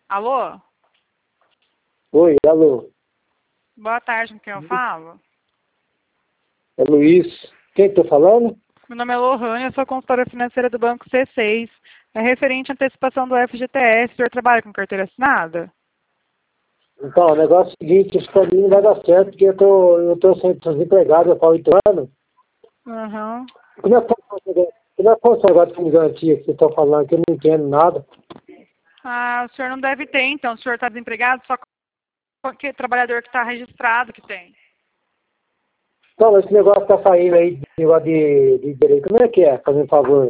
Alô? Oi, alô. Boa tarde, com quem eu falo? É Luiz. Quem tá falando? Meu nome é Lohane, eu sou consultora financeira do Banco C6. É referente à antecipação do FGTS. O senhor trabalha com carteira assinada? Então, o negócio é o seguinte, isso pra mim não vai dar certo, porque eu tô sendo desempregado há 8 anos. Aham. Como é que foi esse negócio de garantia que vocês estão falando, que eu não entendo nada? Ah, o senhor não deve ter, então. O senhor está desempregado, só que trabalhador que está registrado que tem. Então, esse negócio tá saindo aí, esse negócio de direito, como é que é? Fazendo favor.